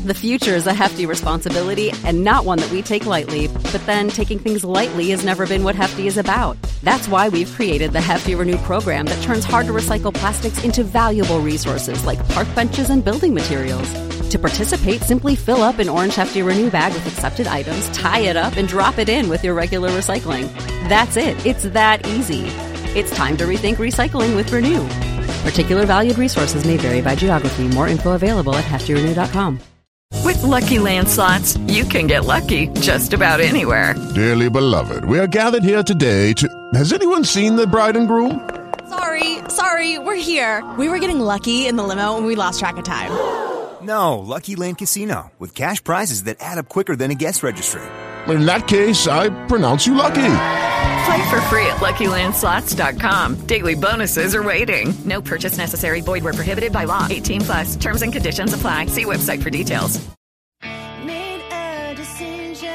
The future is a hefty responsibility and not one that we take lightly. But then taking things lightly has never been what Hefty is about. That's why we've created the Hefty Renew program that turns hard-to-recycle plastics into valuable resources like park benches and building materials. To participate, simply fill up an orange Hefty Renew bag with accepted items, tie it up, and drop it in with your regular recycling. That's it. It's that easy. It's time to rethink recycling with Renew. Particular valued resources may vary by geography. More info available at heftyrenew.com. With Lucky Land Slots, you can get lucky just about anywhere. Dearly beloved, we are gathered here today to... Has anyone seen the bride and groom? Sorry, we're here. We were getting lucky in the limo and we lost track of time. No, Lucky Land Casino, with cash prizes that add up quicker than a guest registry. In that case, I pronounce you lucky. Play for free at LuckyLandSlots.com. Daily bonuses are waiting. No purchase necessary. Void where prohibited by law. 18+. Terms and conditions apply. See website for details. Made a decision.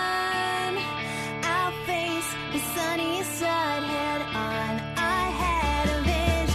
I'll face the sunny side head on. I had a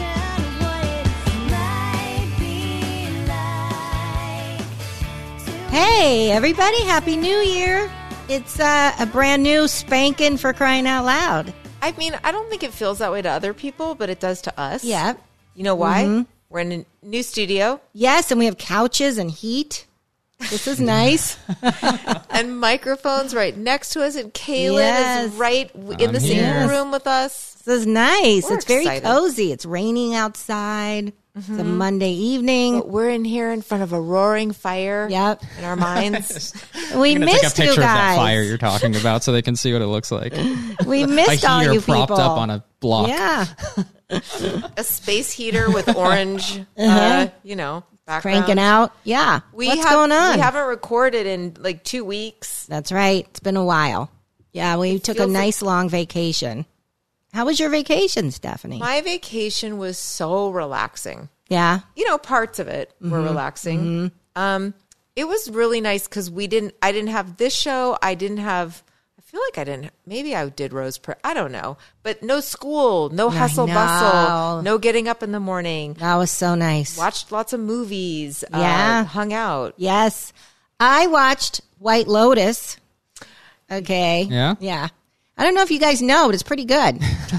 vision of what it might be like. Hey, everybody. Happy New Year. It's a brand new spanking for crying out loud. I mean, I don't think it feels that way to other people, but it does to us. Yeah. You know why? Mm-hmm. We're in a new studio. Yes, and we have couches and heat. This is nice. And microphones right next to us, and Kaylin is right in the same room with us. This is nice. We're it's very excited. cozy. It's raining outside. Mm-hmm. It's a Monday evening. But we're in here in front of a roaring fire. Yep. In our minds. We missed take a picture you of guys. that fire you're talking about so they can see what it looks like. We missed all you people. propped up on a block. Yeah. A space heater with orange, background. Cranking out. Yeah. What's going on? We haven't recorded in like 2 weeks. That's right. It's been a while. Yeah, we took a nice long vacation. How was your vacation, Stephanie? My vacation was so relaxing. Yeah. You know, parts of it were relaxing. Mm-hmm. It was really nice because I didn't have this show. I feel like I didn't, maybe I did Rose Prayer. I don't know. But no school, no hustle bustle, no getting up in the morning. That was so nice. Watched lots of movies. Yeah. Hung out. Yes. I watched White Lotus. Okay. Yeah? Yeah. I don't know if you guys know, but it's pretty good.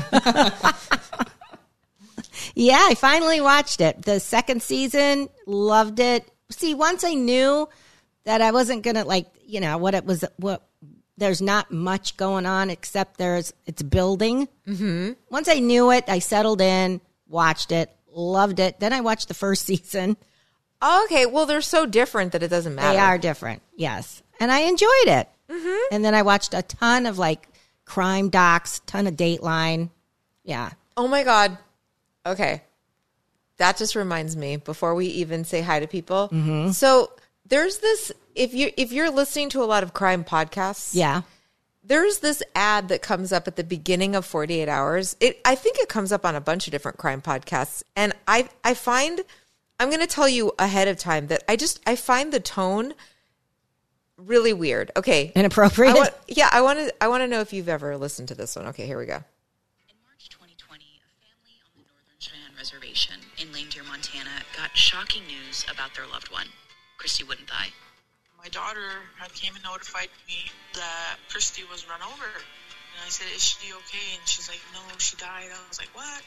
Yeah, I finally watched it. The second season, loved it. See, once I knew that I wasn't going to there's not much going on except it's building. Mm-hmm. Once I knew it, I settled in, watched it, loved it. Then I watched the first season. Okay, well, they're so different that it doesn't matter. They are different, yes. And I enjoyed it. Mm-hmm. And then I watched a ton of crime docs, ton of Dateline. Yeah. Oh my God. Okay. That just reminds me before we even say hi to people. Mm-hmm. So there's this, if you're listening to a lot of crime podcasts. Yeah. There's this ad that comes up at the beginning of 48 Hours. I think it comes up on a bunch of different crime podcasts. And I find, I'm going to tell you ahead of time that I find the tone really weird. Okay. Inappropriate? I want to know if you've ever listened to this one. Okay, here we go. In March 2020, a family on the Northern Cheyenne Reservation in Lame Deer, Montana, got shocking news about their loved one, Christy Woodenthigh. My daughter had came and notified me that Christy was run over. And I said, is she okay? And she's like, no, she died. I was like, what?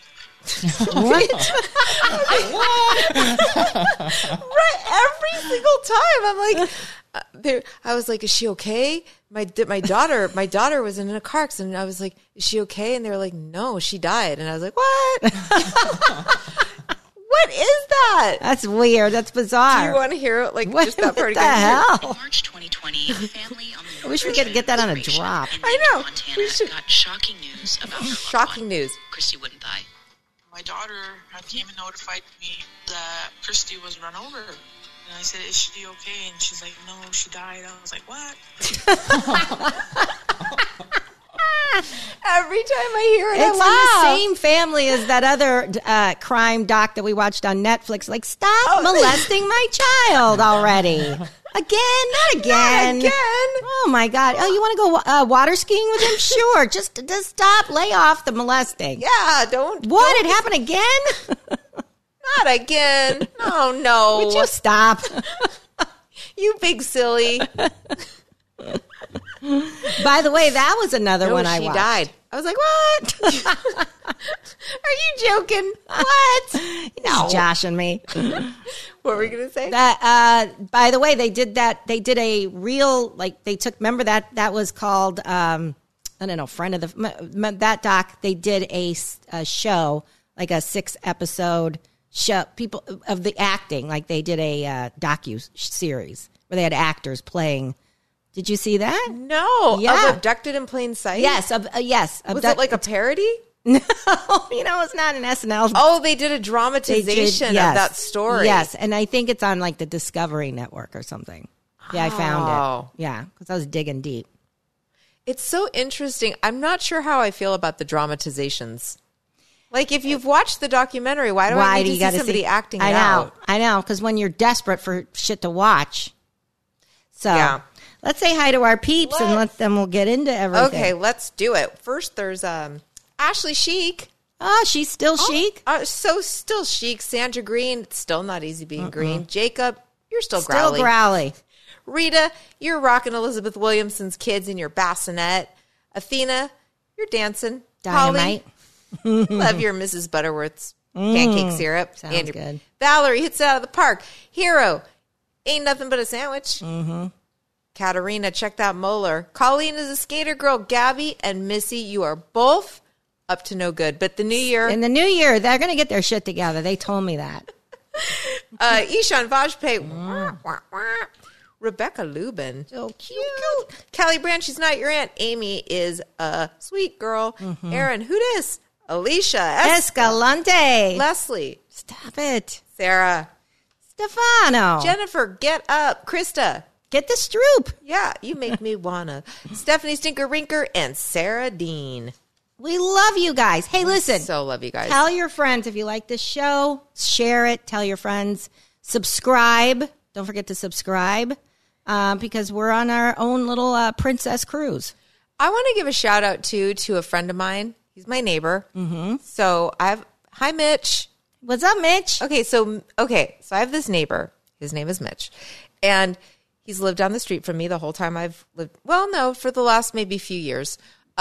What? Right, every single time. I'm like, I was like, is she okay? My daughter was in a car accident. And I was like, is she okay? And they were like, no, she died. And I was like, what? What is that? That's weird. That's bizarre. Do you want to hear it? Like, just that part again? What the hell? In March 2020, a family on the I wish we could get that on a drop. I know. Montana got shocking news about their shocking news. Christy Woodenthigh. My daughter had came and notified me that Christy was run over. And I said, is she okay? And she's like, no, she died. I was like, what? Every time I hear it, it's I laugh. The same family as that other crime doc that we watched on Netflix. Like, stop molesting my child already. Again, not again. Not again. Oh, my God. Oh, you want to go water skiing with him? Sure. Just stop. Lay off the molesting. Yeah, don't. What? It happened again? Not again. Oh, no. Would you stop? You big silly. By the way, that was another one I she watched. died. I was like, what? Are you joking? What? No. Josh and me. What were we going to say? That, by the way, they did a real, like, they took, remember that was called, I don't know, Friend of the, that doc, they did a show, like a 6-episode show, people of the acting, like they did a docu-series where they had actors playing. Did you see that? No. Yeah. Of Abducted in Plain Sight? Yes. Yes. Was it like a parody? No, it's not an SNL. Oh, they did a dramatization of that story. Yes, and I think it's on like the Discovery Network or something. Yeah, I found it. Yeah, because I was digging deep. It's so interesting. I'm not sure how I feel about the dramatizations. Like, if you've watched the documentary, why do I need to see somebody acting it out? I know, because when you're desperate for shit to watch. So, yeah. Let's say hi to our peeps and we'll get into everything. Okay, let's do it. First, there's Ashley Chic. Oh, she's still chic? So still chic. Sandra Green, it's still not easy being green. Jacob, you're still growly. Still growly. Rita, you're rocking Elizabeth Williamson's kids in your bassinet. Athena, you're dancing. Dynamite. Holly, love your Mrs. Butterworth's pancake syrup. Sounds good. Valerie hits it out of the park. Hero, ain't nothing but a sandwich. Mm-hmm. Katarina, check that molar. Colleen is a skater girl. Gabby and Missy, you are both up to no good. But in the new year, they're going to get their shit together. They told me that. Ishan Vajpayee. Rebecca Lubin. So cute. Callie Brand, she's not your aunt. Amy is a sweet girl. Mm-hmm. Aaron, who dis? Alicia. Escalante. Leslie. Stop it. Sarah. Stefano. Jennifer, get up. Krista. Get the Stroop. Yeah, you make me wanna. Stephanie Stinker Rinker and Sarah Dean. We love you guys. Hey, listen. So love you guys. Tell your friends if you like this show. Share it. Tell your friends. Subscribe. Don't forget to subscribe because we're on our own little princess cruise. I want to give a shout out to a friend of mine. He's my neighbor. Mm-hmm. So hi Mitch. What's up, Mitch? So I have this neighbor. His name is Mitch, and he's lived down the street from me the whole time I've lived. Well, no, for the last maybe few years.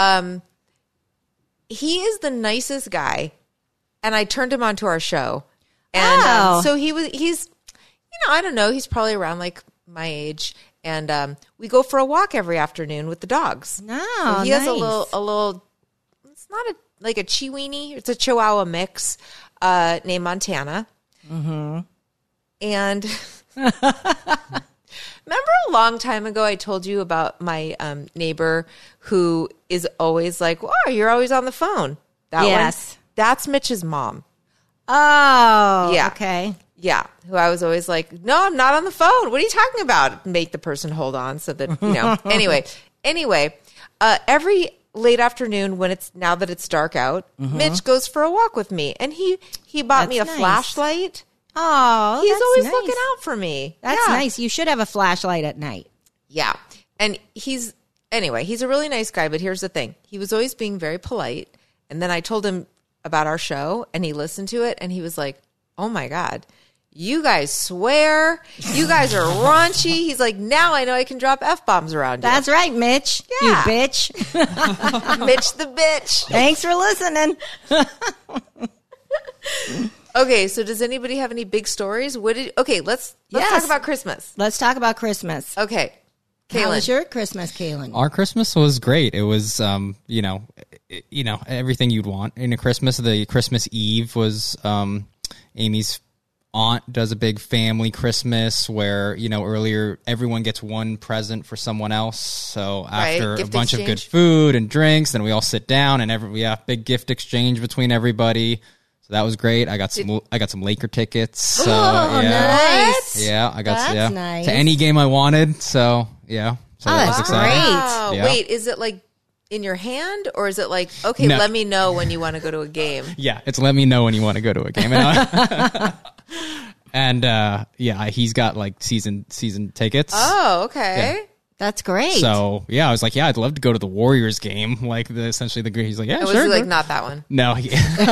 He is the nicest guy, and I turned him onto our show, and so he's. I don't know. He's probably around like my age, and we go for a walk every afternoon with the dogs. No, so he has a little. It's not like a Chiweenie. It's a Chihuahua mix named Montana. Mm-hmm. And remember a long time ago I told you about my neighbor who is always like, "Oh, you're always on the phone." Yes, one, that's Mitch's mom. Oh, yeah. Okay. Yeah, who I was always like, no, I'm not on the phone. What are you talking about? Make the person hold on so that, Anyway, every late afternoon now that it's dark out, Mitch goes for a walk with me. And he bought me a flashlight. Oh, he's always nice. looking out for me. That's nice. You should have a flashlight at night. Yeah. And he's a really nice guy. But here's the thing. He was always being very polite. And then I told him about our show and he listened to it and he was like, oh my God. You guys swear. You guys are raunchy. He's like, now I know I can drop F-bombs around you. That's right, Mitch. Yeah. You bitch. Mitch the bitch. Thanks for listening. Okay, so does anybody have any big stories? Let's talk about Christmas. Let's talk about Christmas. Okay. Kaylin. How was your Christmas, Kaylin? Our Christmas was great. It was, everything you'd want in a Christmas. The Christmas Eve was Amy's aunt does a big family Christmas where, earlier everyone gets one present for someone else. So after a bunch of good food and drinks, then we all sit down and big gift exchange between everybody. So that was great. I got some Laker tickets. So, nice. Yeah, I got That's nice. to any game I wanted. So yeah, so that was exciting. Wow. Yeah. Wait, is it like in your hand, or is it like, okay, let me know when you want to go to a game? Yeah, it's let me know when you want to go to a game. And he's got like season tickets. Oh, okay. That's great. So yeah, I was like, yeah, I'd love to go to the Warriors game. Like essentially the he's like, yeah, It was sure. like not that one. No, Any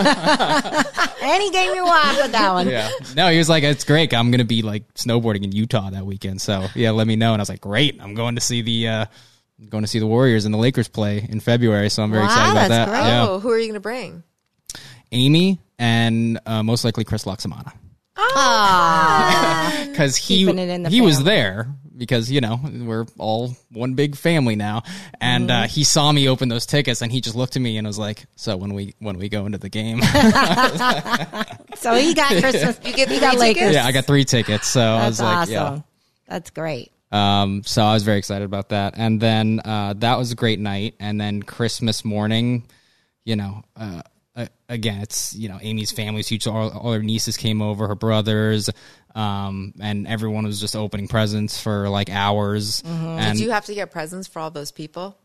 game you want with that one. yeah, no, he was like, it's great. I'm gonna be like snowboarding in Utah that weekend. So yeah, let me know. And I was like, great. I'm going to see the Warriors and the Lakers play in February. So I'm very excited about that. Great. Yeah. Oh, who are you going to bring? Amy and most likely Chris Loxamana. Oh, Because Keeping it in the he was family. there because, we're all one big family now. And he saw me open those tickets and he just looked at me and was like, so when we go into the game. so he got Christmas. You get he got 3 Lakers. tickets? Yeah, I got 3 tickets. So I was That's like, awesome. yeah. That's great. So I was very excited about that. And then that was a great night. And then Christmas morning, again, it's, Amy's family's huge. So all her nieces came over, her brothers, and everyone was just opening presents for like hours. And Did you have to get presents for all those people?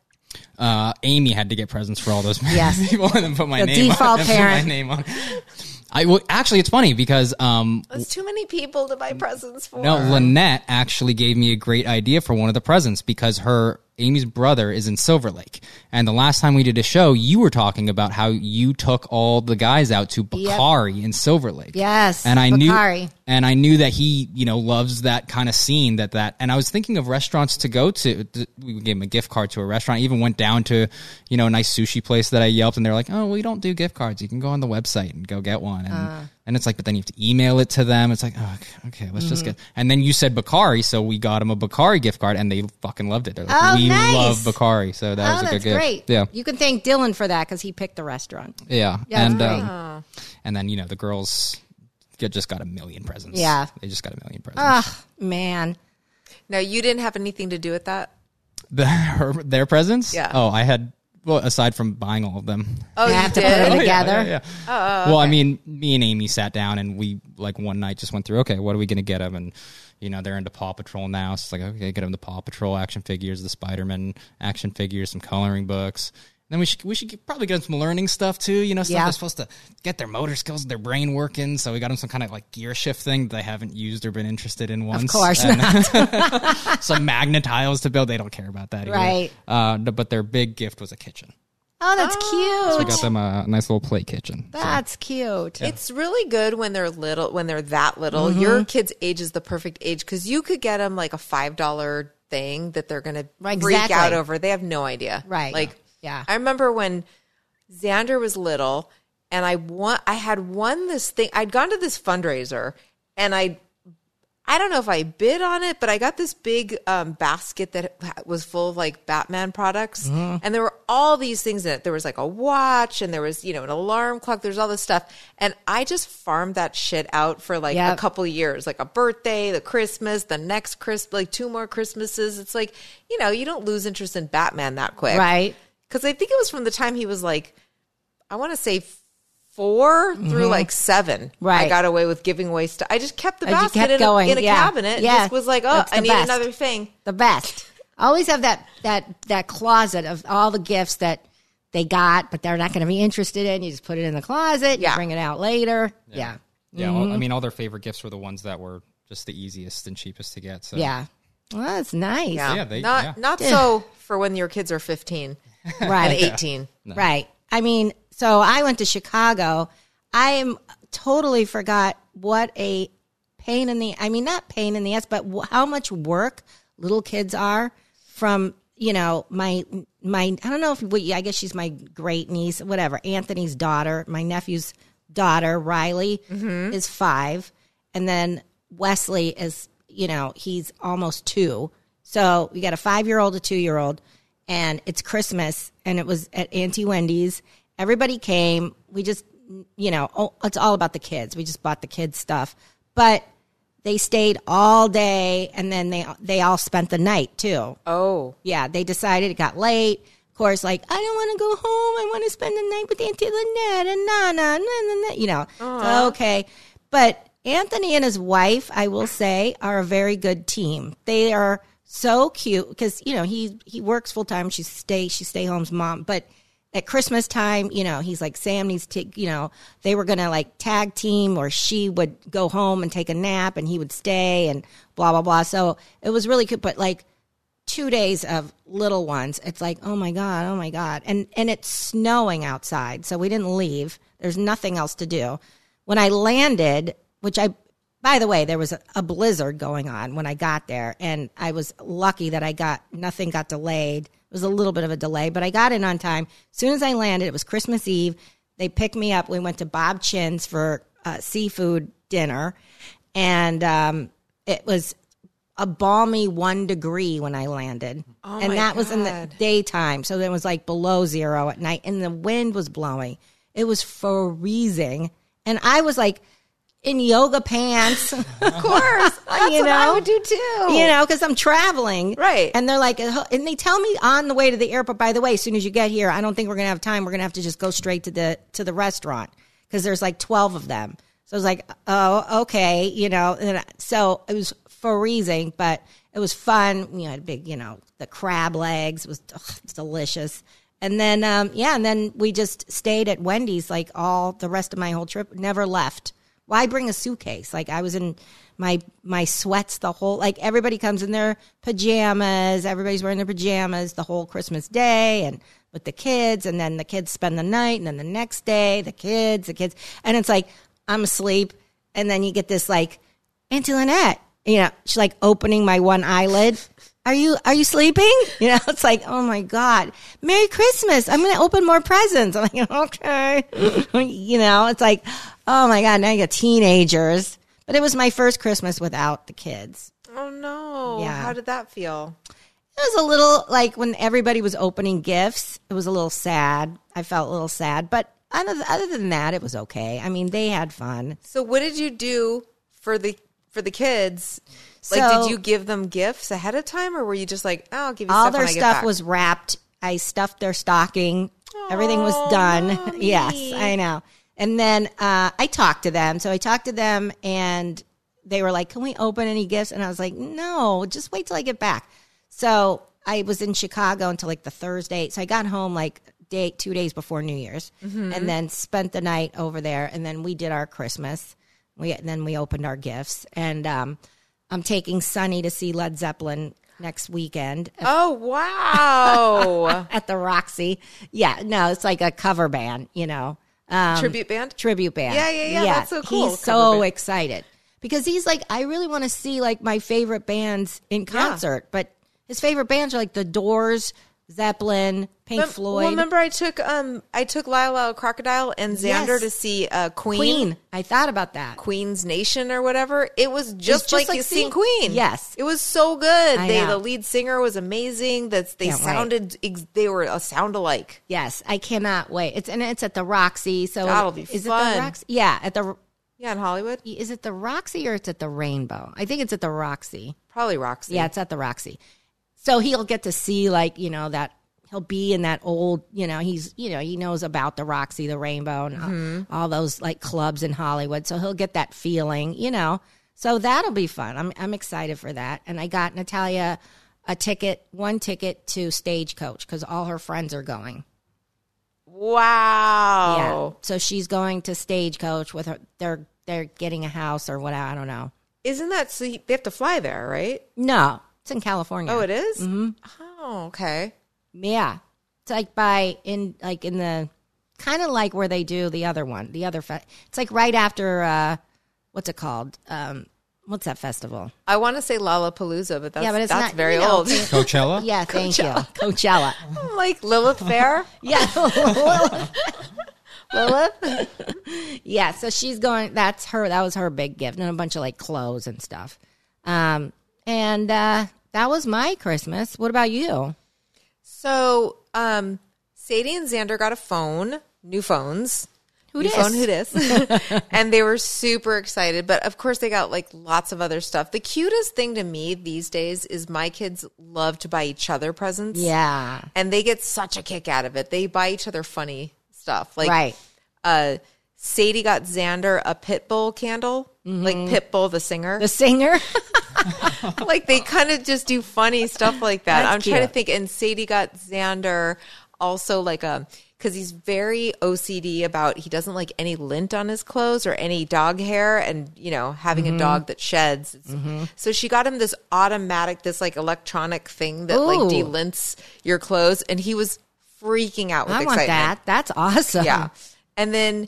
Amy had to get presents for all those Yes. people and then put my The name default on. parent. Put my name on. Actually, it's funny because That's too many people to buy presents for. no, Lynette actually gave me a great idea for one of the presents because Amy's brother is in Silver Lake. And the last time we did a show, you were talking about how you took all the guys out to Bakari in Silver Lake. Yes, And I Bakari. knew that he, loves that kind of scene and I was thinking of restaurants to go to. We gave him a gift card to a restaurant. I even went down to, a nice sushi place that I Yelped and they're like, oh, we don't do gift cards. You can go on the website and go get one. And it's like, but then you have to email it to them. It's like, oh, okay, let's just get. And then you said Bakari, so we got him a Bakari gift card, and they fucking loved it. They're like, we nice. love Bakari, so that was a good that's gift. great. Yeah, You can thank Dylan for that because he picked the restaurant. yeah, Yeah, and that's and then the girls just got a million presents. Yeah. they just got a million presents. Oh, man. Now, you didn't have anything to do with that? Their presents? Yeah. Oh, I had. Well, aside from buying all of them. Oh, You you have to did? put it Oh, together. Yeah. Well, I mean, me and Amy sat down and we like one night just went through, okay, what are we going to get them? And, they're into Paw Patrol now. So it's like, okay, get them the Paw Patrol action figures, the Spider-Man action figures, some coloring books. Then we should probably get them some learning stuff too, stuff Yeah. that's supposed to get their motor skills, their brain working. So we got them some kind of like gear shift thing that they haven't used or been interested in once. Of course And not. some magnet tiles to build. They don't care about that either. Right. But their big gift was a kitchen. Oh, that's So we cute. got them a nice little play kitchen. So. That's cute. It's really good when they're little, when they're that little. Your kid's age is the perfect age because you could get them like a $5 thing that they're going to freak Exactly. out over. They have no idea. Right. Like, Yeah. I remember when Xander was little and I had won this thing. I'd gone to this fundraiser and I don't know if I bid on it, but I got this big basket that was full of like Batman products. And there were all these things in it. There was like a watch and there was, an alarm clock. There's all this stuff. And I just farmed that shit out for like a couple of years, like a birthday, the Christmas, the next Christmas, like 2 more Christmases. It's like, you don't lose interest in Batman that quick. Right. Because I think it was from the time he was like, I want to say 4 through like 7. Right. I got away with giving away stuff. I just kept the As you basket kept in going, a yeah. cabinet. And Yeah. just was like, oh, That's I the need best. another thing. The best. Always have that closet of all the gifts that they got, but they're not going to be interested in. You just put it in the closet. Yeah. You bring it out later. Yeah. Yeah, all their favorite gifts were the ones that were just the easiest and cheapest to get. So Yeah. Well, that's nice. Yeah. Yeah, Not so for when your kids are 15 Right. and 18. Right. I mean, so I went to Chicago. I am totally forgot what a pain in the, not pain in the ass, but how much work little kids are from, my, I don't know I guess she's my great niece, whatever, Anthony's daughter, my nephew's daughter, Riley, is 5. And then Wesley is, he's almost 2. So we got a 5-year-old, a 2-year-old, and it's Christmas, and it was at Auntie Wendy's. Everybody came. We just, it's all about the kids. We just bought the kids stuff. But they stayed all day, and then they all spent the night, too. Oh. Yeah, they decided it got late. Of course, like, I don't want to go home. I want to spend the night with Auntie Lynette and Nana. So, okay. But Anthony and his wife, I will say, are a very good team. They are so cute because, he works full time. She stay home's mom. But at Christmas time, he's like, Sam needs to, they were going to like tag team, or she would go home and take a nap and he would stay and blah, blah, blah. So it was really good. But like, 2 days of little ones. It's like, oh my God. And it's snowing outside, so we didn't leave. There's nothing else to do. When I landed, by the way, there was a blizzard going on when I got there, and I was lucky that nothing got delayed. It was a little bit of a delay, but I got in on time. As soon as I landed, it was Christmas Eve. They picked me up. We went to Bob Chin's for seafood dinner, and it was a balmy 1 degree when I landed. Oh, and that was in the daytime. So it was like below zero at night, and the wind was blowing. It was freezing. And I was like in yoga pants. Of course. That's what I would do too. Because I'm traveling. Right. And they're like, and they tell me on the way to the airport, by the way, as soon as you get here, I don't think we're going to have time. We're going to have to just go straight to the restaurant because there's like 12 of them. So I was like, oh, okay, And so it was freezing, but it was fun. We had big, the crab legs. It was delicious. And then, and then we just stayed at Wendy's like all the rest of my whole trip. Never left. Why bring a suitcase? Like I was in my sweats the whole, like everybody comes in their pajamas. Everybody's wearing their pajamas the whole Christmas day and with the kids. And then the kids spend the night. And then the next day, the kids. And it's like, I'm asleep. And then you get this like, Auntie Lynette, she's like opening my one eyelid. Are you sleeping? It's like, oh my God, Merry Christmas. I'm going to open more presents. I'm like, okay. It's like, oh my God, now you got teenagers. But it was my first Christmas without the kids. Oh no. Yeah. How did that feel? It was a little like when everybody was opening gifts, it was a little sad. I felt a little sad, but other than that, it was okay. I mean, they had fun. So what did you do for the kids? Like, So- did you give them gifts ahead of time, or were you just like, oh, I'll give you All stuff their when I get stuff back? was wrapped. I stuffed their stocking. Everything was done. Mommy. Yes, I know. And then I talked to them. So I talked to them, and they were like, can we open any gifts? And I was like, no, just wait till I get back. So I was in Chicago until like the Thursday. So I got home like 2 days before New Year's, and then spent the night over there. And then we did our Christmas. Then we opened our gifts. And I'm taking Sonny to see Led Zeppelin next weekend. Oh, wow. At the Roxy. Yeah, no, it's like a cover band, Tribute band? Tribute band. Yeah. That's so cool. He's Cover so band. excited because he's like, I really want to see like my favorite bands in concert, but his favorite bands are like The Doors, Zeppelin, Pink Floyd. Well, remember I took Lila Crocodile and Xander Yes. to see Queen. I thought about that. Queen's Nation or whatever. It was just, just like you seeing Queen. Yes. It was so good. I know. The lead singer was amazing. They Can't wait. they were a sound alike. Yes, I cannot wait. It's at the Roxy. So That'll be is fun. it the Roxy? Yeah, at the. Yeah, in Hollywood. Is it the Roxy or it's at the Rainbow? I think it's at the Roxy. Probably Roxy. Yeah, it's at the Roxy. So he'll get to see that he'll be in that old, he's, he knows about the Roxy, the Rainbow, and all those like clubs in Hollywood. So he'll get that feeling, So that'll be fun. I'm excited for that. And I got Natalia one ticket to Stagecoach because all her friends are going. Wow. Yeah. So she's going to Stagecoach with her. They're getting a house or whatever. I don't know. Isn't that so? They have to fly there, right? No, it's in California. Oh, it is? Mm-hmm. Oh, okay. Yeah. It's like in the kind of like where they do the other one, it's like right after, what's it called? What's that festival? I want to say Lollapalooza, but that's not very old. Coachella? Yeah, thank you. Coachella. Like Lilith Fair? Yeah. Lilith? Yeah, so she's going, that was her big gift, and a bunch of like clothes and stuff. And that was my Christmas. What about you? So, Sadie and Xander got new phones. Who New dis? phone, who dis? And they were super excited. But of course, they got like lots of other stuff. The cutest thing to me these days is my kids love to buy each other presents. Yeah. And they get such a kick out of it. They buy each other funny stuff. Like, right. Sadie got Xander a Pitbull candle, like Pitbull the singer. The singer? Like they kind of just do funny stuff like that. That's I'm trying to cute. think. And Sadie got Xander also like a because he's very OCD about, he doesn't like any lint on his clothes or any dog hair, and, you know, having a dog that sheds. So she got him this automatic, this like electronic thing that like delints your clothes, and he was freaking out with I excitement. want that. That's awesome. Yeah. And then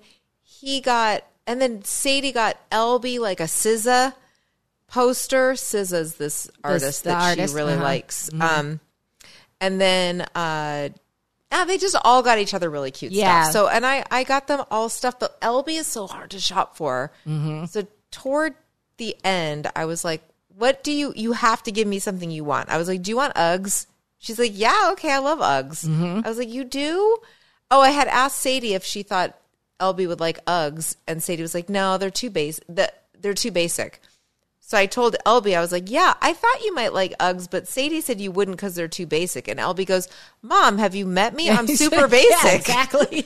Sadie got Elby like a SZA poster. SZA's this artist that she really likes. And then they just all got each other really cute stuff. So, and I got them all stuff, but Elby is so hard to shop for. So toward the end, I was like, what do you have to give me something you want. I was like, do you want Uggs? She's like, yeah, okay, I love Uggs. I was like, you do? Oh, I had asked Sadie if she thought Elby would like Uggs, and Sadie was like, no, they're too basic. So I told Elby, I was like, yeah, I thought you might like Uggs, but Sadie said you wouldn't because they're too basic. And Elby goes, Mom, have you met me? I'm super basic. Yeah, exactly.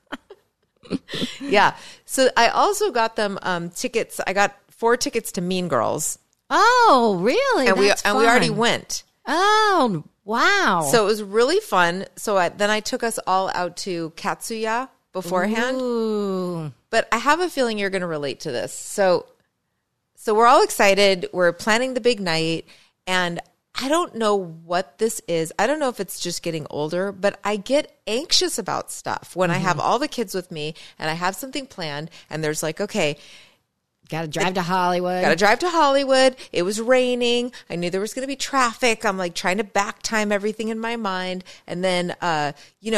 Yeah. So I also got them tickets. I got 4 tickets to Mean Girls. Oh, really? And That's we already went. Oh, wow. So it was really fun. So then I took us all out to Katsuya beforehand. Ooh. But I have a feeling you're going to relate to this. So we're all excited. We're planning the big night. And I don't know what this is. I don't know if it's just getting older, but I get anxious about stuff when I have all the kids with me and I have something planned and there's like, okay, Got to drive to Hollywood. Got to drive to Hollywood. It was raining. I knew there was going to be traffic. I'm like trying to back time everything in my mind. And then, I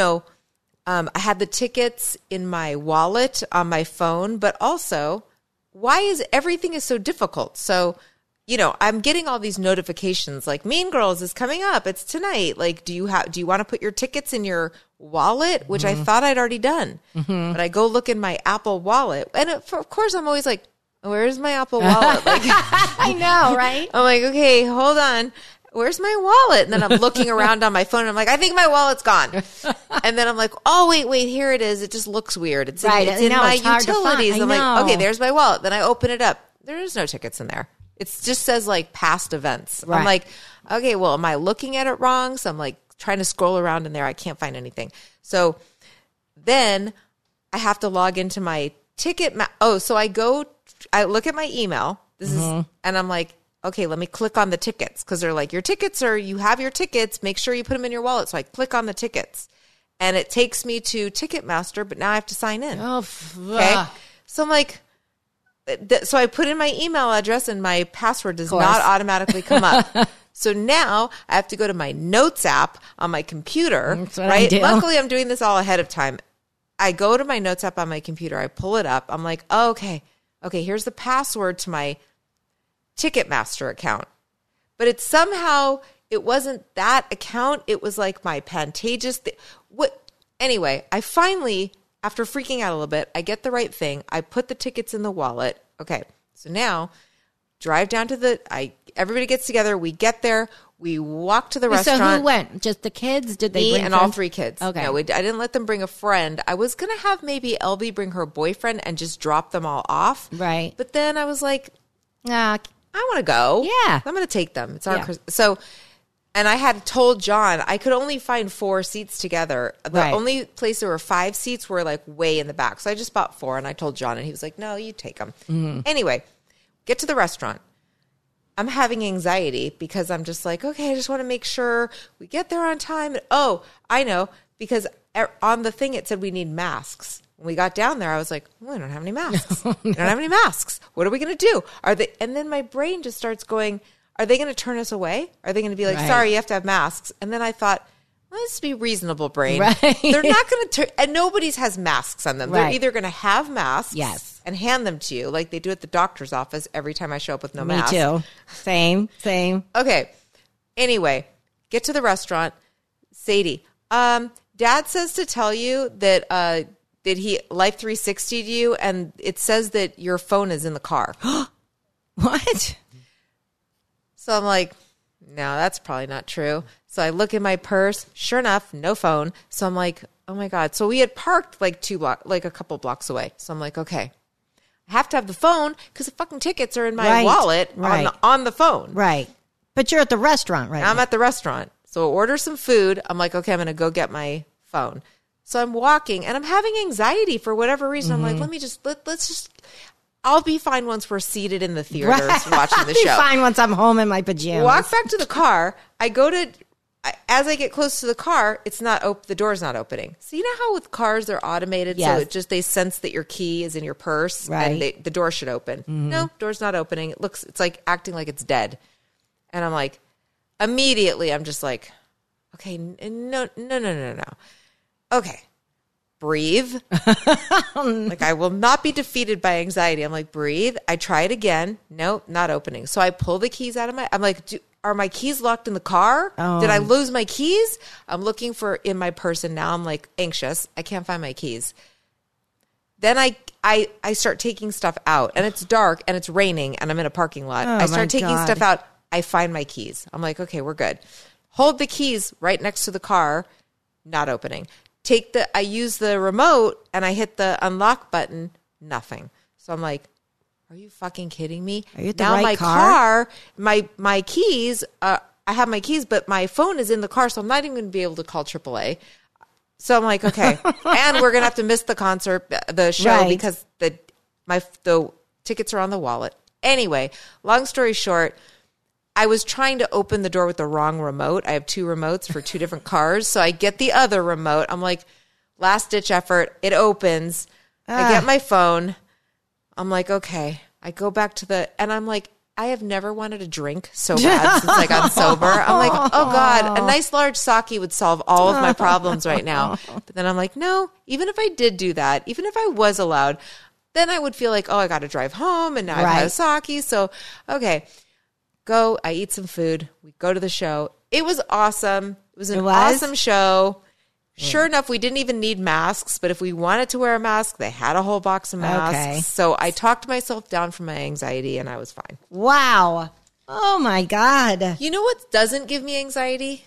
had the tickets in my wallet on my phone, but also why is everything is so difficult? So, I'm getting all these notifications like Mean Girls is coming up. It's tonight. Like, do you want to put your tickets in your wallet? Which I thought I'd already done, but I go look in my Apple wallet. And of course I'm always like, where's my Apple wallet? Like, I know, right? I'm like, okay, hold on. Where's my wallet? And then I'm looking around on my phone and I'm like, I think my wallet's gone. And then I'm like, oh, wait, here it is. It just looks weird. It's right. in my utilities. I'm like, okay, there's there's my wallet. Then I open it up. There is no tickets in there. It just says like past events. Right. I'm like, okay, well, am I looking at it wrong? So I'm like trying to scroll around in there. I can't find anything. So then I have to log into my ticket. So I look at my email. And I'm like, okay, let me click on the tickets because they're like, you have your tickets. Make sure you put them in your wallet. So I click on the tickets and it takes me to Ticketmaster, but now I have to sign in. Oh, okay. So I'm like, so I put in my email address and my password does not automatically come up. So now I have to go to my Notes app on my computer. That's what right? I do. Luckily, I'm doing this all ahead of time. I go to my Notes app on my computer. I pull it up. I'm like, oh, okay, here's the password to my Ticketmaster account. But it wasn't that account. It was like my Pantages. Anyway, I finally, after freaking out a little bit, I get the right thing. I put the tickets in the wallet. Okay, so now drive down to everybody gets together. We get there. We walk to the restaurant. So who went? Just the kids? Did they bring and friends? all 3 kids. Okay. No, I didn't let them bring a friend. I was going to have maybe Elby bring her boyfriend and just drop them all off. Right. But then I was like, I want to go. Yeah. I'm going to take them. It's our Christmas. So, and I had told John I could only find 4 seats together. The only place there were 5 seats were like way in the back. So I just bought 4 and I told John and he was like, no, you take them. Anyway, get to the restaurant. I'm having anxiety because I'm just like, okay, I just want to make sure we get there on time. Oh, I know, because on the thing it said we need masks. When we got down there, I was like, we don't have any masks. We don't have any masks. What are we going to do? And then my brain just starts going, are they going to turn us away? Are they going to be like, sorry, you have to have masks? And then I thought, let's be reasonable, brain. Right. They're not going to turn, and nobody's has masks on them. They're either going to have masks and hand them to you like they do at the doctor's office every time I show up with no mask. Me too. Same. Okay. Anyway, get to the restaurant. Sadie, Dad says to tell you that did he Life 360'd you, and it says that your phone is in the car. What? So I'm like, no, that's probably not true. So I look in my purse. Sure enough, no phone. So I'm like, oh my God. So we had parked like a couple blocks away. So I'm like, okay, I have to have the phone because the fucking tickets are in my wallet on the phone. Right. But you're at the restaurant, right? I'm at the restaurant. So I order some food. I'm like, okay, I'm going to go get my phone. So I'm walking and I'm having anxiety for whatever reason. I'm like, let's just, I'll be fine once we're seated in the theaters watching the show. I'll be fine once I'm home in my pajamas. Walk back to the car. As I get close to the car, it's not the door's not opening. So you know how with cars they're automated, so they sense that your key is in your purse, and the door should open. No, door's not opening. It's like acting like it's dead, and I'm like, immediately, I'm just like, okay, no. Okay, breathe. Like, I will not be defeated by anxiety. I'm like, breathe. I try it again. Nope, not opening. So I pull the keys out of I'm like, are my keys locked in the car? Oh. Did I lose my keys? I'm looking in my purse, and now I'm like anxious. I can't find my keys. Then I start taking stuff out, and it's dark and it's raining and I'm in a parking lot. I start taking stuff out. I find my keys. I'm like, okay, we're good. Hold the keys right next to the car. Not opening. I use the remote and I hit the unlock button. Nothing. So I'm like, are you fucking kidding me? Are you at the now right my car? My keys, I have my keys, but my phone is in the car, so I'm not even going to be able to call AAA. So I'm like, okay. And we're going to have to miss the concert, the show, because the tickets are on the wallet. Anyway, long story short, I was trying to open the door with the wrong remote. I have 2 remotes for 2 different cars. So I get the other remote. I'm like, last ditch effort. It opens. I get my phone. I'm like, okay. I go back and I'm like, I have never wanted a drink so bad since I got sober. I'm like, oh God, a nice large sake would solve all of my problems right now. But then I'm like, no, even if I did do that, even if I was allowed, then I would feel like, oh, I got to drive home and now I've had a sake. So, okay, I eat some food. We go to the show. It was awesome. It was an awesome show. Sure enough, we didn't even need masks, but if we wanted to wear a mask, they had a whole box of masks. Okay. So I talked myself down from my anxiety and I was fine. Wow. Oh my God. You know what doesn't give me anxiety?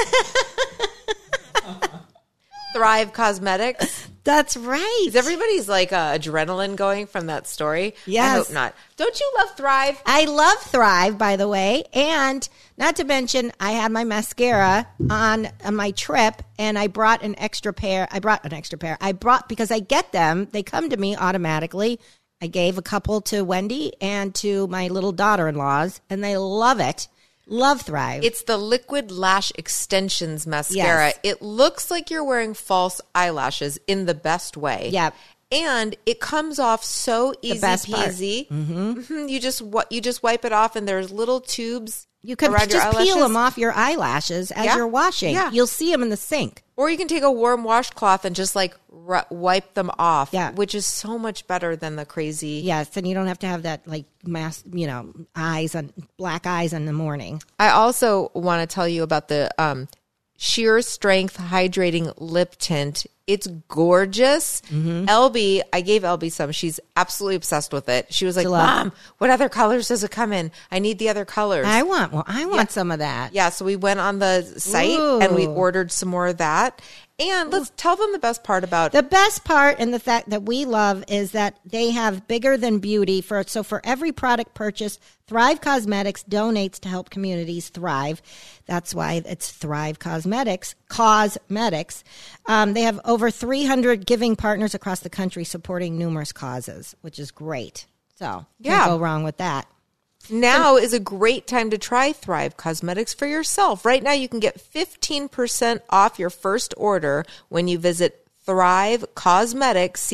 Thrive Cosmetics. That's right. Is everybody's like adrenaline going from that story? Yes. I hope not. Don't you love Thrive? I love Thrive, by the way. And not to mention, I had my mascara on my trip, and I brought an extra pair. Because I get them. They come to me automatically. I gave a couple to Wendy and to my little daughter-in-laws, and they love it. Love Thrive. It's the Liquid Lash Extensions mascara. Yes. It looks like you're wearing false eyelashes in the best way. Yep. And it comes off so easy peasy. Mm-hmm. You just wipe it off, and there's little tubes. You can just peel them off your eyelashes as you're washing. Yeah. You'll see them in the sink. Or you can take a warm washcloth and just like wipe them off, which is so much better than the crazy. Yes, and you don't have to have that like mask, black eyes in the morning. I also want to tell you about the Sheer Strength Hydrating Lip Tint. It's gorgeous. Mm-hmm. Elby, I gave Elby some. She's absolutely obsessed with it. She was like, Mom, what other colors does it come in? I need the other colors. I want some of that. Yeah, so we went on the site and we ordered some more of that. And let's tell them the best part about the best part, and the fact that we love is that they have bigger than beauty. So for every product purchase, Thrive Cosmetics donates to help communities thrive. That's why it's Thrive Cosmetics. They have over 300 giving partners across the country supporting numerous causes, which is great. So can't go wrong with that. Now is a great time to try Thrive Cosmetics for yourself. Right now, you can get 15% off your first order when you visit Thrive Cosmetics,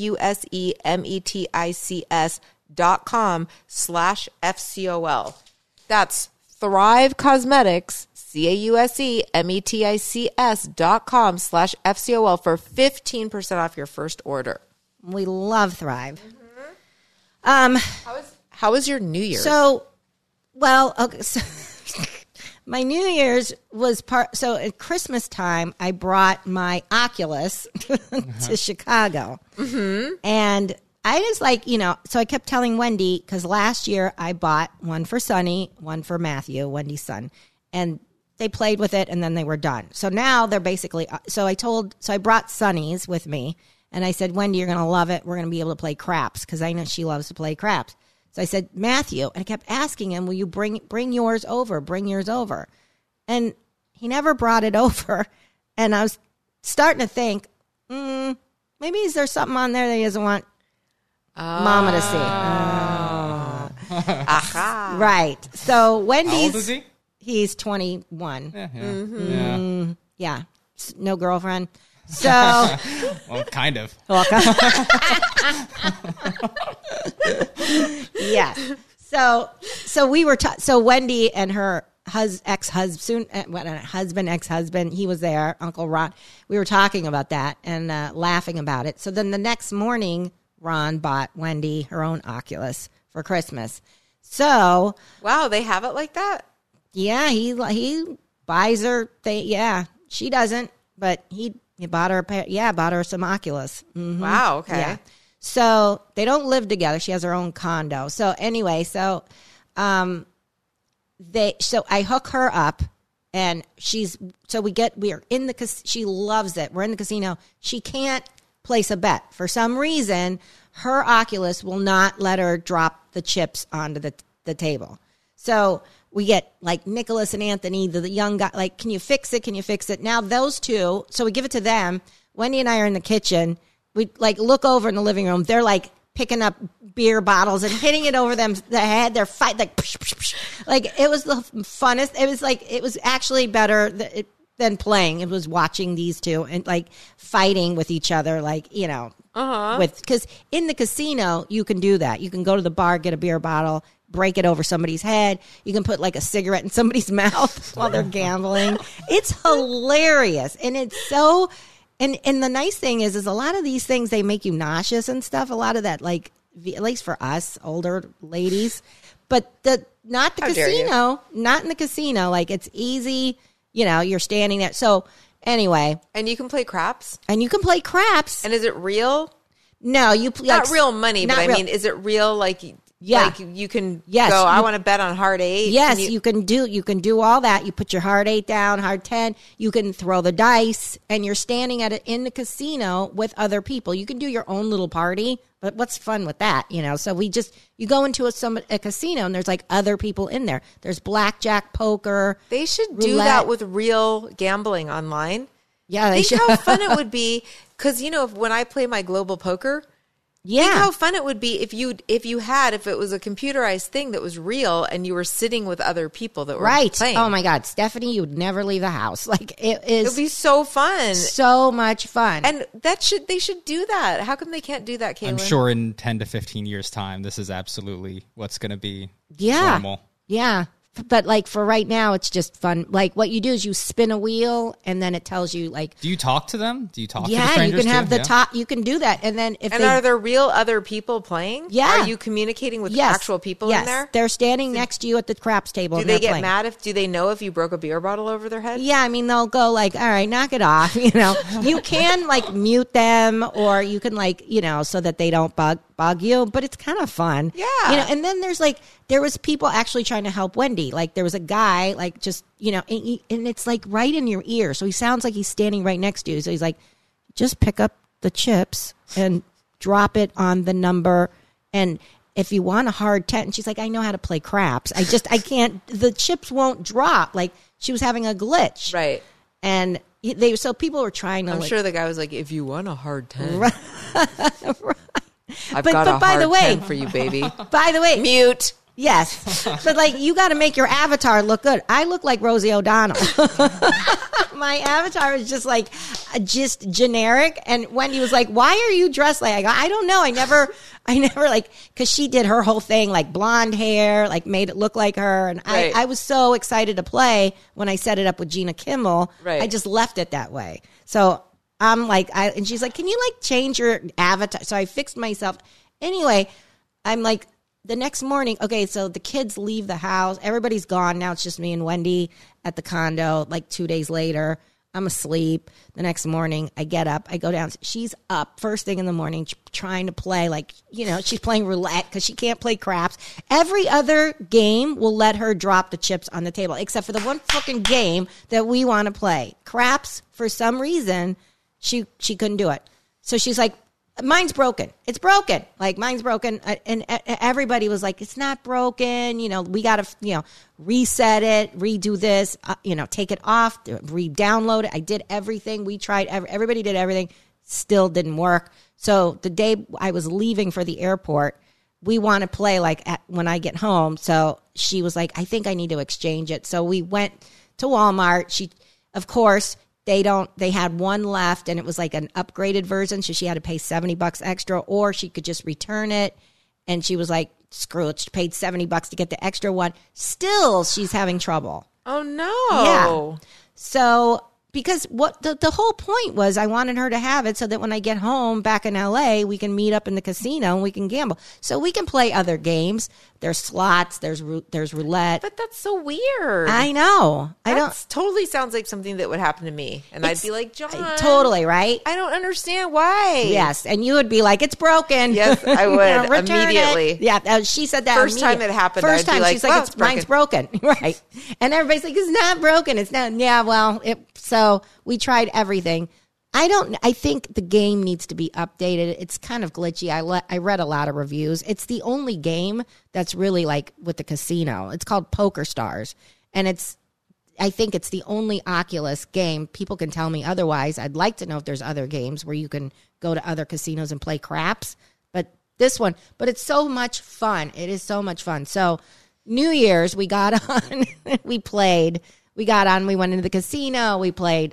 CAUSEMETICS.com/FCOL. That's Thrive Cosmetics, CAUSEMETICS.com/FCOL for 15% off your first order. We love Thrive. Mm-hmm. How was your New Year's? So my New Year's was so at Christmas time, I brought my Oculus to Chicago. Mm-hmm. And I was like, so I kept telling Wendy, because last year I bought one for Sonny, one for Matthew, Wendy's son, and they played with it and then they were done. So now they're basically, so I brought Sonny's with me and I said, Wendy, you're going to love it. We're going to be able to play craps because I know she loves to play craps. So I said, Matthew, and I kept asking him, will you bring yours over? Bring yours over. And he never brought it over. And I was starting to think, Maybe is there something on there that he doesn't want Mama to see? Aha. Right. So Wendy's. How old is he? He's 21. Yeah. No girlfriend. So. Well, kind of. Yeah. So we were. So Wendy and her ex-husband, he was there, Uncle Ron. We were talking about that and laughing about it. So then the next morning, Ron bought Wendy her own Oculus for Christmas. So Wow, they have it like that? yeah, he buys her. She doesn't, but he bought her. Bought her some Oculus. Mm-hmm. Wow, okay. Yeah. So they don't live together. She has her own condo. So anyway, so I hook her up, and she loves it. We're in the casino. She can't place a bet. For some reason, her Oculus will not let her drop the chips onto the table. So we get like Nicholas and Anthony, the young guy, like, can you fix it? Can you fix it? Now those two, so we give it to them. Wendy and I are in the kitchen. We like look over in the living room. They're like picking up beer bottles and hitting it over them the head. They're fight like, psh, psh, psh. Like it was the funnest. It was actually better than playing. It was watching these two and like fighting with each other, like, you know, because in the casino you can do that. You can go to the bar, get a beer bottle, break it over somebody's head. You can put like a cigarette in somebody's mouth while they're gambling. It's hilarious, and it's so. And the nice thing is a lot of these things, they make you nauseous and stuff. A lot of that, like, at least for us, older ladies. But not in the casino. Like, it's easy. You know, you're standing there. So, anyway. And you can play craps? And you can play craps. And is it real? No, not real money, but I mean, is it real? Like, like you can go, I want to bet on hard 8. Yes, you can do all that. You put your hard 8 down, hard 10. You can throw the dice, and you're standing in the casino with other people. You can do your own little party, but what's fun with that, you know? So you go into a casino, and there's like other people in there. There's blackjack, poker. They should do that with real gambling online. Yeah, they should. Think how fun it would be, because, you know, when I play my global poker, think how fun it would be if it was a computerized thing that was real and you were sitting with other people that were playing. Oh my God, Stephanie, you would never leave the house. Like it would be so fun. So much fun. And they should do that. How come they can't do that, Caitlin? I'm sure in 10 to 15 years time, this is absolutely what's going to be normal. Yeah. But like for right now, it's just fun. Like what you do is you spin a wheel, and then it tells you like. Do you talk to them? Do you talk to the strangers? strangers? You can have the top. You can do that, and then are there real other people playing? Yeah. Are you communicating with actual people in there? They're standing next to you at the craps table. Do they get mad do they know if you broke a beer bottle over their head? Yeah, I mean they'll go like, all right, knock it off. You know, you can like mute them, or you can like, you know, so that they don't bug you. But it's kind of fun. Yeah, you know. And then there was people actually trying to help Wendy. Like there was a guy, like just, you know, and it's like right in your ear. So he sounds like he's standing right next to you. So he's like, just pick up the chips and drop it on the number. And if you want a hard 10, and she's like, I know how to play craps. I can't, the chips won't drop. Like she was having a glitch. Right. And so people were trying to. I'm sure the guy was like, if you want a hard 10. Right. I've got a hard 10 for you, baby. By the way. Mute. Yes. But like you got to make your avatar look good. I look like Rosie O'Donnell. My avatar is just generic. And Wendy was like, why are you dressed like? I go, I don't know. I never like, because she did her whole thing, like blonde hair, like made it look like her. And right. I was so excited to play when I set it up with Gina Kimmel. Right. I just left it that way. So I'm like, and she's like, can you like change your avatar? So I fixed myself. Anyway, I'm like, the next morning, okay, so the kids leave the house. Everybody's gone. Now it's just me and Wendy at the condo. Like 2 days later, I'm asleep. The next morning, I get up. I go down. She's up first thing in the morning trying to play. Like, you know, she's playing roulette because she can't play craps. Every other game will let her drop the chips on the table, except for the one fucking game that we want to play. Craps, for some reason, she couldn't do it. So she's like, mine's broken. It's broken. Like, mine's broken. And everybody was like, it's not broken. You know, we got to, you know, reset it, redo this, you know, take it off, re-download it. I did everything. We tried. Everybody did everything. still didn't work. So the day I was leaving for the airport, we want to play like when I get home. So she was like, I think I need to exchange it. So we went to Walmart. Of course, they had one left, and it was like an upgraded version. So she had to pay $70 extra, or she could just return it. And she was like, screw it. She paid $70 to get the extra one. Still, she's having trouble. Oh, no. Yeah. So, because what the whole point was, I wanted her to have it so that when I get home back in LA, we can meet up in the casino and we can gamble. So we can play other games. There's slots, there's roulette. But that's so weird. I know. Totally sounds like something that would happen to me. And I'd be like, John. Totally, right? I don't understand why. Yes. And you would be like, it's broken. Yes, I would. Immediately. It. Yeah. She said that First time it happened, First I'd time be like, she's like, mine's broken. Right. And everybody's like, it's not broken. It's not. Yeah, well, so we tried everything. I think the game needs to be updated. It's kind of glitchy. I read a lot of reviews. It's the only game that's really like with the casino. It's called Poker Stars. And I think it's the only Oculus game. People can tell me otherwise. I'd like to know if there's other games where you can go to other casinos and play craps. But it's so much fun. It is so much fun. So New Year's, we got on, we played. We got on, we went into the casino. We played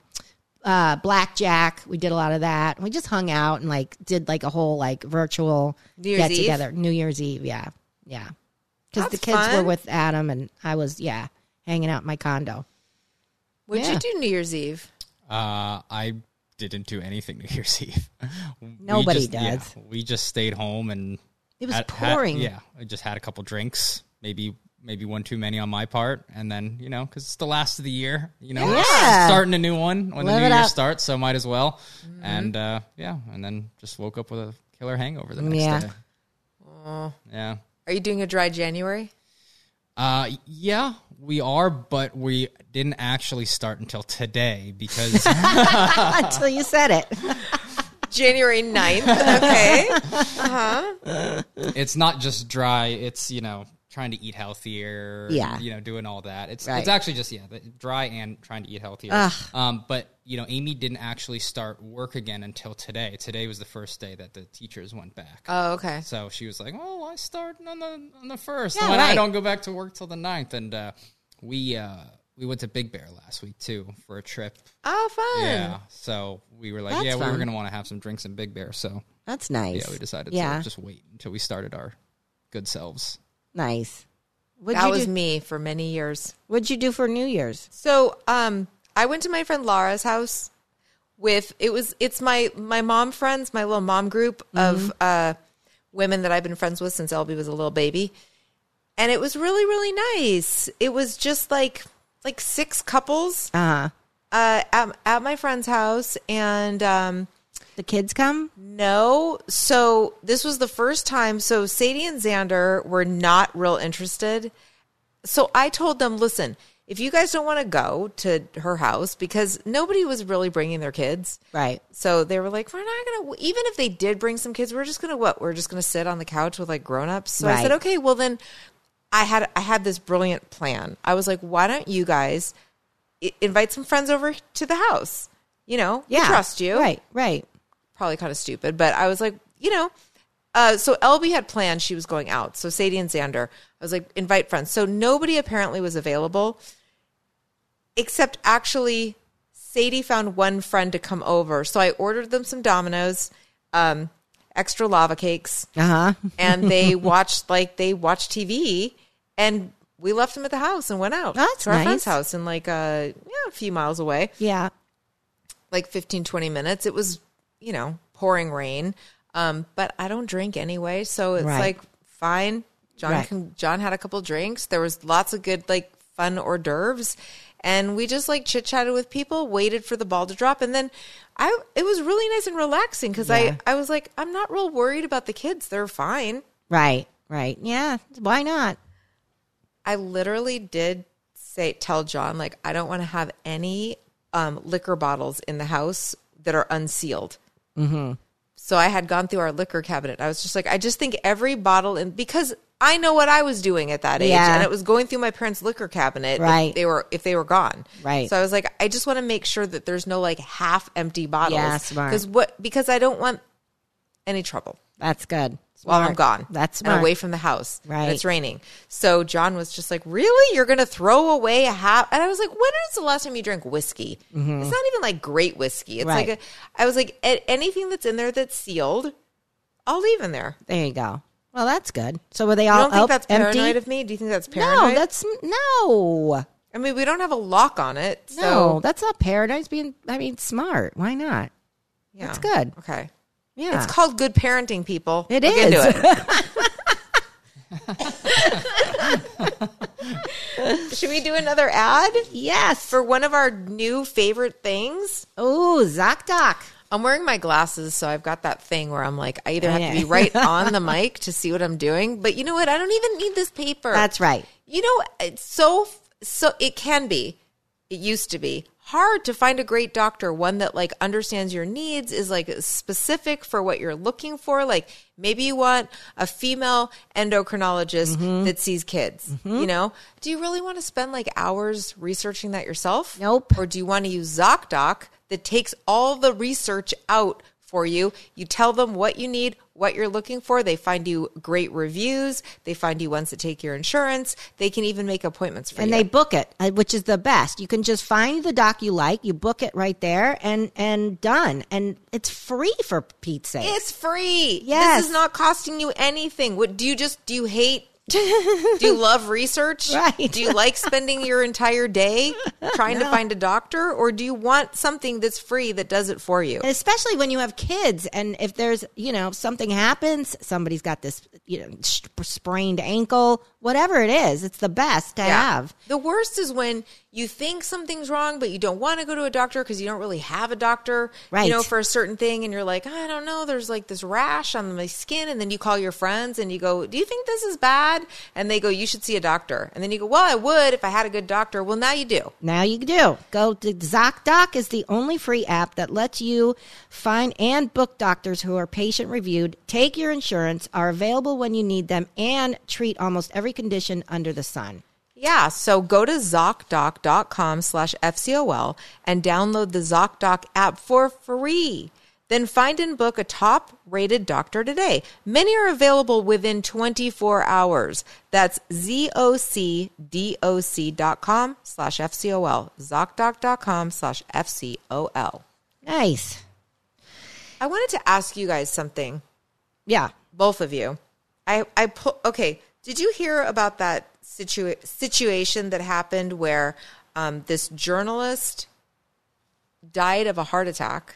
blackjack. We did a lot of that. We just hung out and like did like a whole like virtual get together. New Year's Eve, yeah. Because the kids were with Adam and I was hanging out in my condo. What'd you do New Year's Eve? I didn't do anything New Year's Eve. Nobody does. Yeah, we just stayed home and it was pouring. I just had a couple drinks, maybe one too many on my part, and then, because it's the last of the year, starting a new one when the new year starts, so might as well. Mm-hmm. And, and then just woke up with a killer hangover the next day. Oh. Yeah. Are you doing a dry January? Yeah, we are, but we didn't actually start until today because... Until you said it. January 9th, okay. Uh-huh. It's not just dry, it's, trying to eat healthier, doing all that. It's actually just, dry and trying to eat healthier. But, Amy didn't actually start work again until today. Today was the first day that the teachers went back. Oh, okay. So she was like, well, I start on the 1st. And I don't go back to work till the 9th. And we went to Big Bear last week, too, for a trip. Oh, fun. Yeah. So we were like, we were going to want to have some drinks in Big Bear. So that's nice. Yeah, we decided to just wait until we started our good selves. Nice. That was me for many years. What'd you do for New Year's? So, I went to my friend Laura's house it's my mom friends, my little mom group of women that I've been friends with since Elby was a little baby. And it was really, really nice. It was just like 6 couples at my friend's house. And the kids come? No. So this was the first time. So Sadie and Xander were not real interested. So I told them, listen, if you guys don't want to go to her house, because nobody was really bringing their kids. Right. So they were like, we're not going to, even if they did bring some kids, we're just going to We're just going to sit on the couch with like grown-ups. So I said, okay, well then I had this brilliant plan. I was like, why don't you guys invite some friends over to the house? We trust you. Right. Probably kind of stupid, but I was like, so Elby had planned she was going out. So Sadie and Xander, I was like, invite friends. So nobody apparently was available, except actually Sadie found one friend to come over. So I ordered them some Domino's, extra lava cakes, and they watched TV, and we left them at the house and went out to our friend's house in like a few miles away. Yeah. Like 15, 20 minutes. It was, pouring rain. But I don't drink anyway. So it's like, fine. John had a couple drinks. There was lots of good, like fun hors d'oeuvres. And we just like chit chatted with people, waited for the ball to drop. And then it was really nice and relaxing because I was like, I'm not real worried about the kids. They're fine. Right. Yeah. Why not? I literally did tell John, like, I don't want to have any liquor bottles in the house that are unsealed. Mm-hmm. So I had gone through our liquor cabinet. I was just like, I just think every bottle, because I know what I was doing at that age, Yeah. and it was going through my parents' liquor cabinet Right. if they were gone. Right. So I was like, I just want to make sure that there's no like half empty bottles. Yeah, smart. Because I don't want any trouble That's good. while I'm Smart. gone. That's and smart. away from the house. Right. And it's raining. So John was just like, really? You're going to throw away a half? And I was like, when is the last time you drank whiskey? It's not even like great whiskey. It's Right. like, I was like, anything that's in there that's sealed, I'll leave in there. There you go. Well, that's good. So were they You all don't think that's empty? paranoid of me? Do you think that's paranoid? No, that's no. I mean, we don't have a lock on it. So No, that's not paranoid. It's smart. Why not? yeah. That's good. Okay. Yeah. It's called good parenting, people. It Look is. into it. Should we do another ad Yes. for one of our new favorite things? Ooh, ZocDoc. I'm wearing my glasses, so I've got that thing where I'm like, I either have to be right on the mic to see what I'm doing, but you know what? I don't even need this paper. That's right. You know, it's so it can be. It used to be hard to find a great doctor, one that like understands your needs, is like specific for what you're looking for. Like maybe you want a female endocrinologist that sees kids. You know, do you really want to spend like hours researching that yourself? Nope. Or do you want to use ZocDoc that takes all the research out for you? You tell them what you need, what you're looking for. They find you great reviews. They find you ones that take your insurance. They can even make appointments for And you. they book it, which is the best. You can just find the doc you like, you book it right there, and done. And it's free for Pete's sake. It's free. Yes. This is not costing you anything. What do you hate? Do you love research? Right. Do you like spending your entire day trying to find a doctor? Or do you want something that's free that does it for you? Especially when you have kids, and if there's, something happens, somebody's got this, sprained ankle, whatever it is, it's the best to have. The worst is when you think something's wrong, but you don't want to go to a doctor because you don't really have a doctor, Right. For a certain thing. And you're like, I don't know, there's like this rash on my skin. And then you call your friends and you go, do you think this is bad? And they go, you should see a doctor. And then you go, well, I would if I had a good doctor. Well, now you do. Now you do. Go to ZocDoc is the only free app that lets you find and book doctors who are patient reviewed, take your insurance, are available when you need them, and treat almost every condition under the sun. Yeah, so go to ZocDoc.com/FCOL and download the ZocDoc app for free. Then find and book a top-rated doctor today. Many are available within 24 hours. That's ZocDoc.com/FCOL. ZocDoc.com/FCOL. Nice. I wanted to ask you guys something, Yeah. both of you. Okay, did you hear about that situation that happened where this journalist died of a heart attack,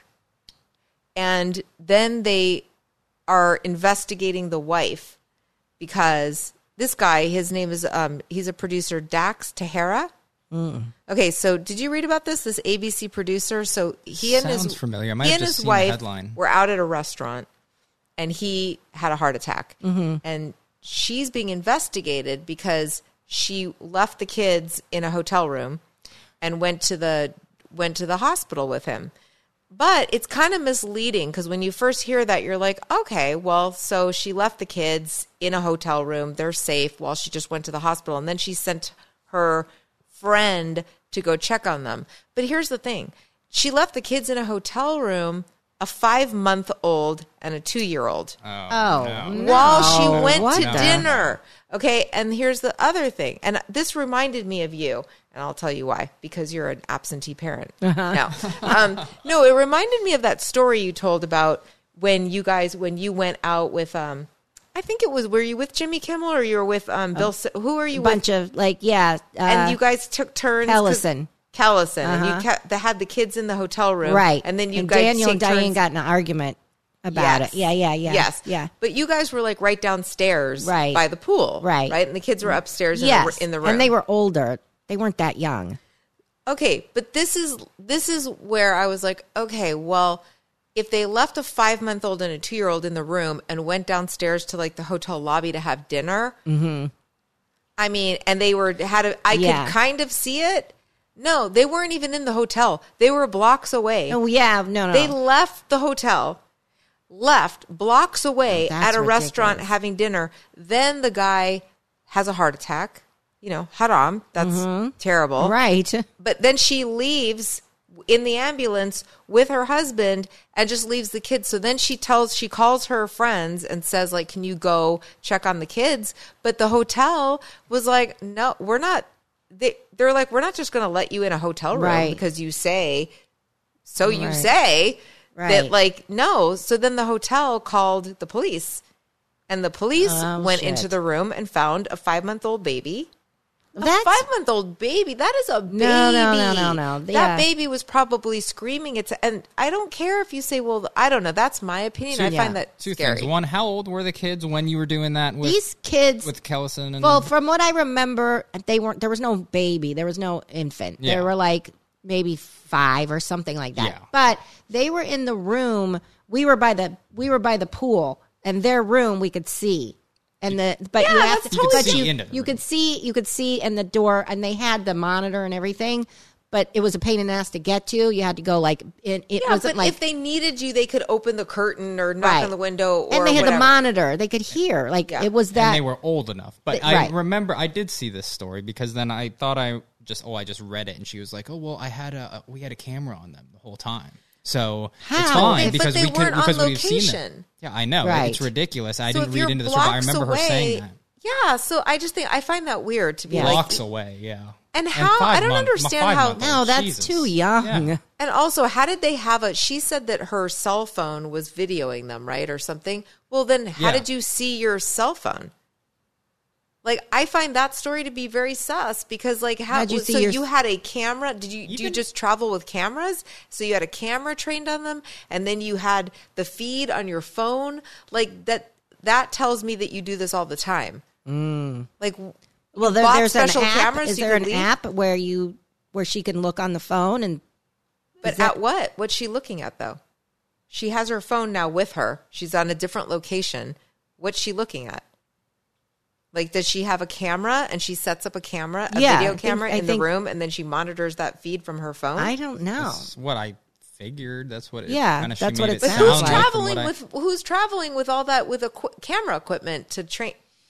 and then they are investigating the wife because this guy, his name is he's a producer, Dax Tahara. Okay, so did you read about this ABC producer? So he and Sounds his familiar. I might he have and just his seen the wife headline. were out at a restaurant, and he had a heart attack, and she's being investigated because she left the kids in a hotel room and went to the hospital with him. But it's kind of misleading because when you first hear that, you're like, okay, well, so she left the kids in a hotel room. They're safe while she just went to the hospital. And then she sent her friend to go check on them. But here's the thing. She left the kids in a hotel room, a 5-month-old and a 2-year-old. While she went to dinner. Okay, and here's the other thing. And this reminded me of you, and I'll tell you why, because you're an absentee parent. No, it reminded me of that story you told about when you went out with, I think it was, were you with Jimmy Kimmel or you were with Bill? Who are you with? Bunch of, and you guys took turns. Kellison. And you had the kids in the hotel room. Right. And then you and guys Daniel and take Diane turns. got in an argument about it. Yeah. Yes. Yeah. But you guys were like right downstairs by the pool. Right. And the kids were upstairs in the room. And they were older. They weren't that young. Okay, but this is where I was like, okay, well, if they left a 5-month-old and a 2-year-old in the room and went downstairs to like the hotel lobby to have dinner, I mean, and they could kind of see it. No, they weren't even in the hotel. They were blocks away. Oh, yeah. No. They left the hotel, left blocks away That's at a restaurant ridiculous. having dinner. Then the guy has a heart attack. You know, haram. That's terrible. Right. But then she leaves in the ambulance with her husband and just leaves the kids. So then she calls her friends and says, like, can you go check on the kids? But the hotel was like, no, we're not. They're like, we're not just going to let you in a hotel room Right. because you say, so you Right. say Right. that, like, no. So then the hotel called the police, and the police Oh, went shit. into the room and found a 5-month-old baby. That's- A 5-month-old baby. That is a baby. No. That Yeah. baby was probably screaming. And I don't care if you say, well, I don't know. That's my opinion. I find that Two scary. things. One, how old were the kids when you were doing that with These kids, with Kellison? And well, from what I remember, there was no baby. There was no infant. Yeah. They were like maybe 5 or something like that. Yeah. But they were in the room. We were by the pool, and their room we could see. And you have that's to, totally but see you, into the you room. could see in the door, and they had the monitor and everything. But it was a pain in the ass to get to. You had to go like it Yeah, wasn't but like if they needed you, they could open the curtain or knock Right. on the window or and they had whatever. the monitor. They could hear. Like it was that. and they were old enough. But I Right. remember I did see this story because then I thought I just read it, and she was like, "Oh well, we had a camera on them the whole time." So it's How? fine But because they we could weren't on because we've seen them. location. Yeah, I know. Right. It's ridiculous. I So didn't if read you're into the story, but I blocks remember her saying away- that. Yeah, so I just think I find that weird to be like, Blocks away, yeah. And how- I don't understand how- No, that's Jesus. too young. Yeah. and also, how did they have she said that her cell phone was videoing them, right, or something. Well, then how Yeah. did you see your cell phone? Like, I find that story to be very sus because, like, How'd you see so your- you had a camera? Do you Even- just travel with cameras? So you had a camera trained on them, and then you had the feed on your phone. Like that tells me that you do this all the time. Like, Well, you bought there's an special app. cameras. Is you there could an leave? app where she can look on the phone and? But at what? What's she looking at, though? She has her phone now with her. She's on a different location. What's she looking at? Like, does she have a camera and she sets up a camera, a Yeah, video camera I in the think- room, and then she monitors that feed from her phone? I don't know. That's what I figured. That's what it Yeah, kinda, that's she what made it But sounds who's like from traveling with all that with camera equipment to train?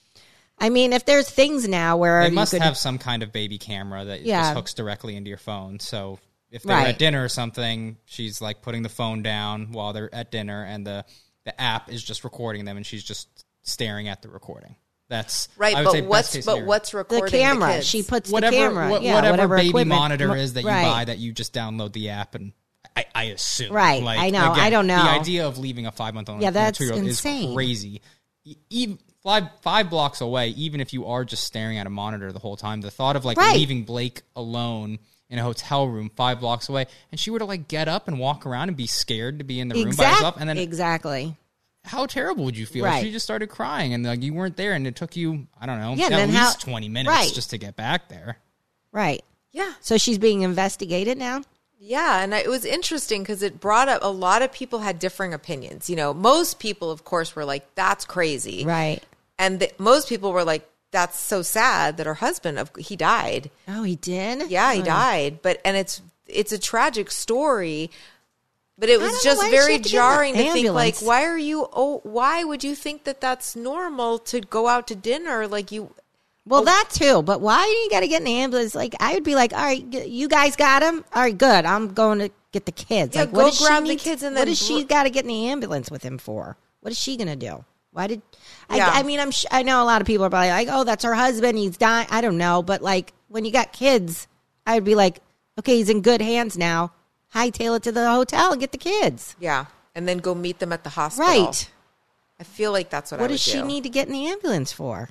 I mean, if there's things now where They you must could, have some kind of baby camera that Yeah. just hooks directly into your phone. So if they're Right. at dinner or something, she's like putting the phone down while they're at dinner, and the app is just recording them, and she's just staring at the recording. That's Right, I would say but best case scenario. what's the recording camera. kids? She puts whatever the camera. whatever baby equipment. monitor is that you Right. buy that you just download the app and. I assume. Right, Like, I know. again, I don't know. The idea of leaving a 5-month-old Yeah, and a that's 2-year-old insane. is crazy. Even five blocks away, even if you are just staring at a monitor the whole time, the thought of like Right. leaving Blake alone in a hotel room 5 blocks away, and she were to like get up and walk around and be scared to be in the room by herself, and then exactly. how terrible would you feel Right. if she just started crying and like you weren't there, and it took you, I don't know, Yeah, at and then least how- 20 minutes Right. just to get back there. Right. Yeah. So she's being investigated now. Yeah, and it was interesting because it brought up a lot of people had differing opinions. You know, most people, of course, were like, "That's crazy," Right. And most people were like, "That's so sad that her husband he died." Oh, he did. Yeah, he Oh. died. And it's a tragic story. But it I was don't know, just why did she very have to get in jarring the to think, like, ambulance? why would you think that that's normal to go out to dinner? Like, you. Well, that too. But why do you got to get in the ambulance? Like, I would be like, all right, you guys got him. All right, good. I'm going to get the kids. Yeah, like, go what does grab she the need- kids and what then does she got to get in the ambulance with him for? What is she going to do? Why did? Yeah. I mean, I know a lot of people are probably like, oh, that's her husband. He's dying. I don't know, but like when you got kids, I would be like, okay, he's in good hands now. Hightail it to the hotel and get the kids. Yeah, and then go meet them at the hospital. Right. I feel like that's what I What would does she do. need to get in the ambulance for?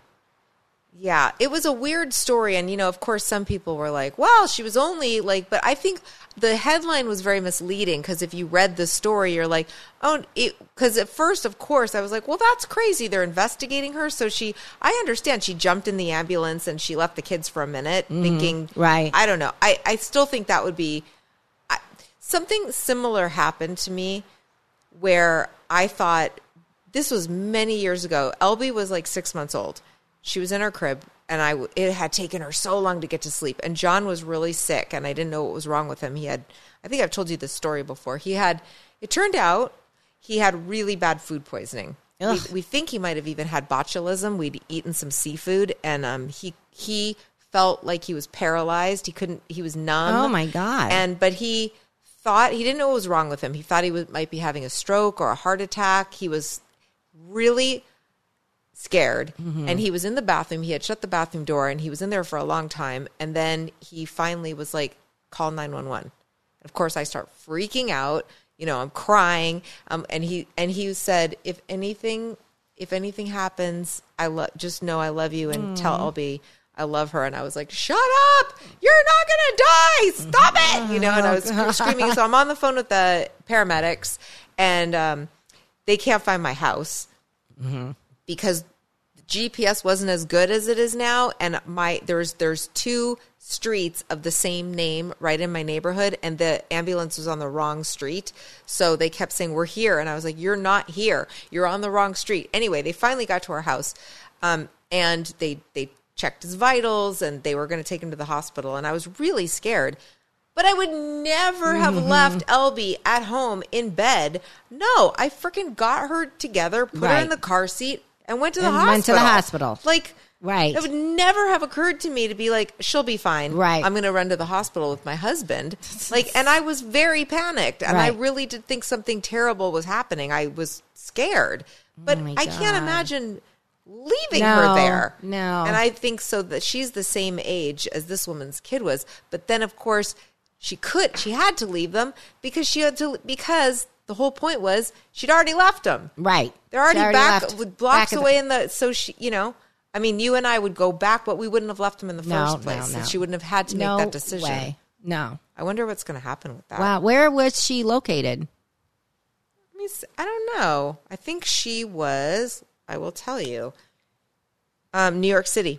Yeah, it was a weird story. And, you know, of course, some people were like, well, she was only like, but I think the headline was very misleading because if you read the story, you're like, oh, because at first, of course, I was like, well, that's crazy. They're investigating her. So I understand she jumped in the ambulance and she left the kids for a minute thinking, right. I don't know. I still think that would be something similar happened to me where I thought this was many years ago. Elby was like 6 months old. She was in her crib, and it had taken her so long to get to sleep. And John was really sick, and I didn't know what was wrong with him. I think I've told you this story before. It turned out he had really bad food poisoning. Ugh. We think he might have even had botulism. We'd eaten some seafood, and he felt like he was paralyzed. He was numb. Oh my God. But he thought, he didn't know what was wrong with him. He thought might be having a stroke or a heart attack. He was really scared. And he was in the bathroom. He had shut the bathroom door, and he was in there for a long time. And then he finally was like, call 911. Of course, I start freaking out. You know, I'm crying. And he said, if anything happens, just know I love you, and tell Albie I love her. And I was like, shut up! You're not gonna die! Stop it! You know, and I was screaming. So I'm on the phone with the paramedics, and they can't find my house because the GPS wasn't as good as it is now. And there's 2 streets of the same name right in my neighborhood, and the ambulance was on the wrong street. So they kept saying, we're here. And I was like, you're not here. You're on the wrong street. Anyway, they finally got to our house, and they checked his vitals, and they were going to take him to the hospital. And I was really scared. But I would never have left Elby at home in bed. No, I freaking got her together, put her in the car seat, and went to the hospital. Like, right. It would never have occurred to me to be like, she'll be fine. Right. I'm going to run to the hospital with my husband. Like, and I was very panicked, and I really did think something terrible was happening. I was scared. But I can't imagine leaving her there. No. And I think so that she's the same age as this woman's kid was. But then, of course, she had to leave them because the whole point was she'd already left them. Right. They're already blocks away so she, you know, I mean, you and I would go back, but we wouldn't have left them in the first place. No. So she wouldn't have had to make that decision. Way. No. I wonder what's going to happen with that. Wow. Where was she located? I don't know. I think she was, I will tell you, New York City.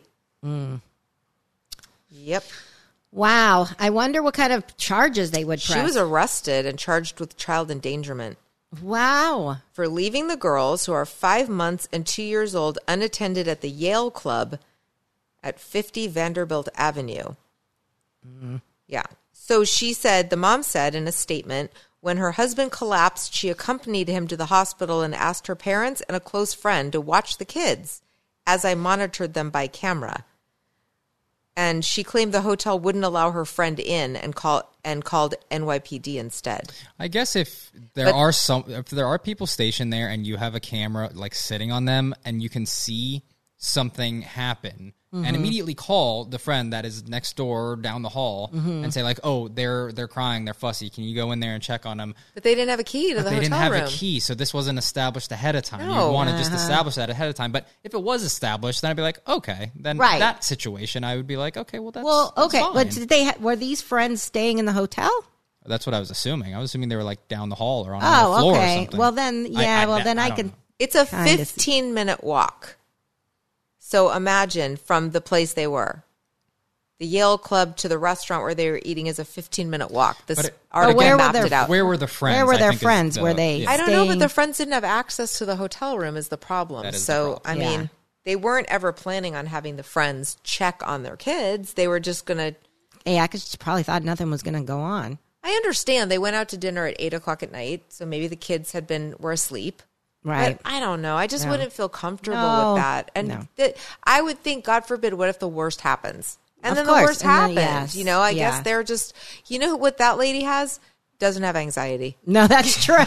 Yep. Wow. I wonder what kind of charges they would press. She was arrested and charged with child endangerment. Wow. For leaving the girls, who are 5 months and 2 years old, unattended at the Yale Club at 50 Vanderbilt Avenue. Yeah. So the mom said in a statement, when her husband collapsed, she accompanied him to the hospital and asked her parents and a close friend to watch the kids as I monitored them by camera. And she claimed the hotel wouldn't allow her friend in and called NYPD instead. I guess if there are people stationed there and you have a camera like sitting on them and you can see something happen and immediately call the friend that is next door down the hall and say like, oh, they're crying, they're fussy. Can you go in there and check on them? But they didn't have a key to the hotel room. They didn't have a key, so this wasn't established ahead of time. No. You want to just establish that ahead of time. But if it was established, then I'd be like, okay. Then that situation, I would be like, okay, well, that's fine. But were these friends staying in the hotel? That's what I was assuming. I was assuming they were like down the hall or on the floor or something. Well, then, I can. It's a 15-minute walk. So imagine from the place they were. The Yale Club to the restaurant where they were eating is a 15-minute walk. This article mapped it out. Where were the friends? Where were their friends? Were they? I don't know, but the friends didn't have access to the hotel room is the problem. So, I mean, they weren't ever planning on having the friends check on their kids. They were just going to... Yeah, I probably thought nothing was going to go on. I understand. They went out to dinner at 8 o'clock at night, so maybe the kids were asleep. Right. But I don't know. I just wouldn't feel comfortable with that. And I would think, God forbid, what if the worst happens? And then the worst happens. You know, I guess they're just, you know what that lady has? Doesn't have anxiety. No, that's true.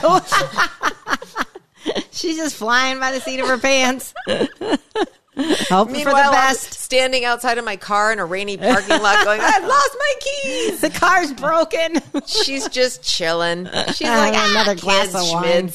She's just flying by the seat of her pants. Hoping for the best. I'm standing outside of my car in a rainy parking lot going, I've lost my keys. The car's broken. She's just chilling. She's like, another glass of wine.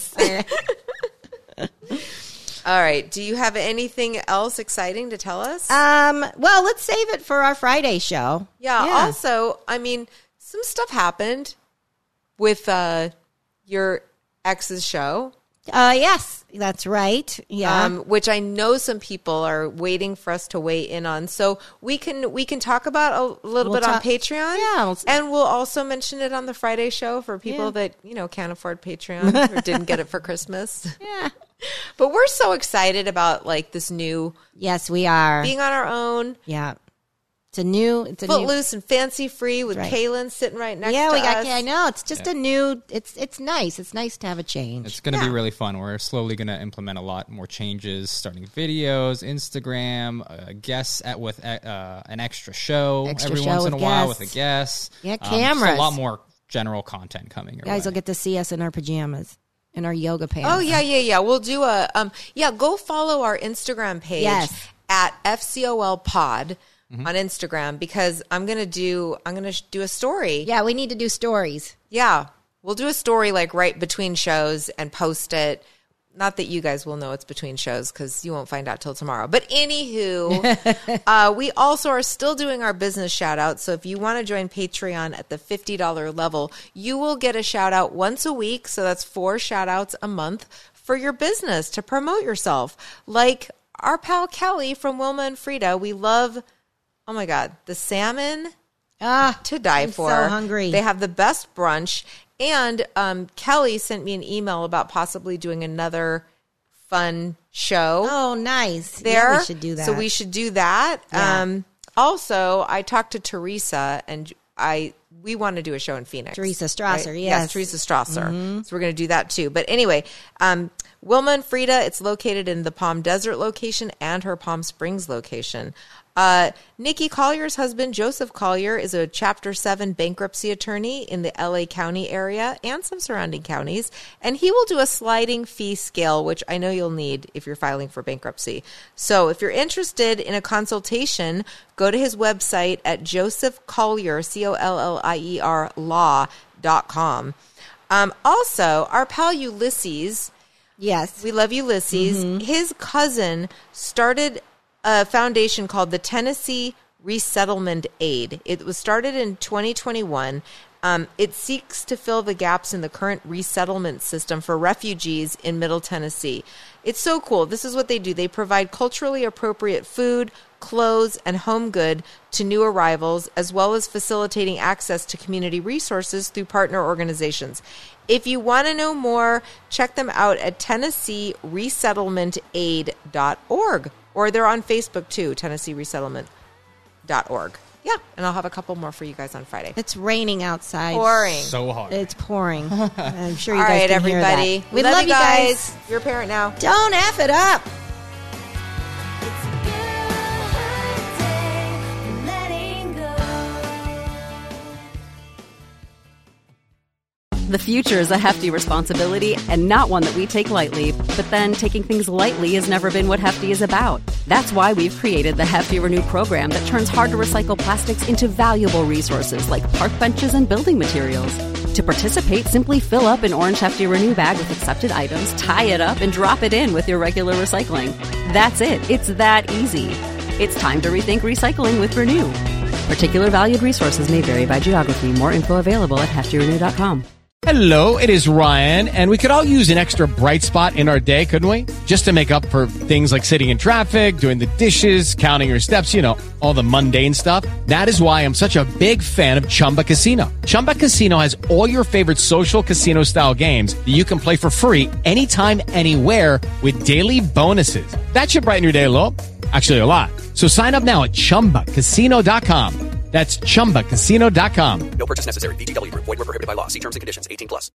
All right. Do you have anything else exciting to tell us? Well, let's save it for our Friday show. Yeah. Also, I mean, some stuff happened with your ex's show. Yes, that's right. Yeah. Which I know some people are waiting for us to weigh in on. So we can talk about a little bit on Patreon. Yeah. And we'll also mention it on the Friday show for people that, can't afford Patreon or didn't get it for Christmas. Yeah. But we're so excited about like this new. Yes, we are. Being on our own. Yeah. It's a new Footloose and fancy free with Right. Kaylin sitting right next to we got. us. I know it's just a new. It's nice. It's nice to have a change. It's going to be really fun. We're slowly going to implement a lot more changes, starting videos, Instagram, guests with an extra show every show once in a with while guests. with a guest. Yeah, Just cameras. a lot more general content coming. You guys will get to see us in our pajamas, in our yoga pants. Oh yeah. We'll do a go follow our Instagram page Yes. at FCOL Pod on Instagram, because I'm gonna do a story. Yeah, we need to do stories. Yeah, we'll do a story like right between shows and post it. Not that you guys will know it's between shows, because you won't find out till tomorrow. But anywho, we also are still doing our business shout out. So if you want to join Patreon at the $50 level, you will get a shout out once a week. So that's 4 shout outs a month for your business to promote yourself. Like our pal Kelly from Wilma and Frida. We love, oh my God, the salmon to die I'm for. so hungry. They have the best brunch. And Kelly sent me an email about possibly doing another fun show. Oh, nice. There. Yeah, we should do that. So we should do that. Yeah. Also, I talked to Teresa, and we want to do a show in Phoenix. Teresa Strasser, right? yes. Teresa Strasser. So we're going to do that too. But anyway, Wilma and Frida, it's located in the Palm Desert location and her Palm Springs location. Nikki Collier's husband, Joseph Collier, is a Chapter 7 bankruptcy attorney in the LA County area and some surrounding counties, and he will do a sliding fee scale, which I know you'll need if you're filing for bankruptcy. So if you're interested in a consultation, go to his website at Joseph Collier, COLLIER law.com. Also, our pal Ulysses, yes, we love Ulysses. His cousin started a foundation called the Tennessee Resettlement Aid. It was started in 2021. It seeks to fill the gaps in the current resettlement system for refugees in Middle Tennessee. It's so cool. This is what they do. They provide culturally appropriate food, clothes, and home good to new arrivals, as well as facilitating access to community resources through partner organizations. If you want to know more, check them out at TennesseeResettlementAid.org. Or they're on Facebook too, TennesseeResettlement.org. Yeah, and I'll have a couple more for you guys on Friday. It's raining outside. Pouring. So hard. It's pouring. I'm sure you All guys right, can everybody. hear that. We love you guys. You're a parent now. Don't F it up. The future is a hefty responsibility and not one that we take lightly. But then taking things lightly has never been what Hefty is about. That's why we've created the Hefty Renew program that turns hard-to-recycle plastics into valuable resources like park benches and building materials. To participate, simply fill up an orange Hefty Renew bag with accepted items, tie it up, and drop it in with your regular recycling. That's it. It's that easy. It's time to rethink recycling with Renew. Particular valued resources may vary by geography. More info available at heftyrenew.com. Hello, it is Ryan, and we could all use an extra bright spot in our day, couldn't we? Just to make up for things like sitting in traffic, doing the dishes, counting your steps, you know, all the mundane stuff. That is why I'm such a big fan of Chumba Casino. Chumba Casino has all your favorite social casino-style games that you can play for free anytime, anywhere with daily bonuses. That should brighten your day a little. Actually, a lot. So sign up now at ChumbaCasino.com. That's ChumbaCasino.com. No purchase necessary. VGW Group. Void where prohibited by law. See terms and conditions. 18+.